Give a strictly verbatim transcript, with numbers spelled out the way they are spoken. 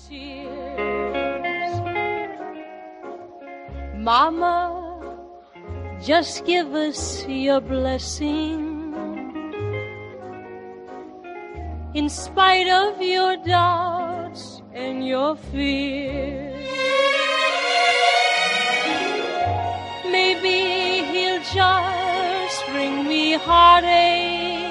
tears. Mama, just give us your blessing. In spite of your doubts and your fears, maybe he'll just bring me heartache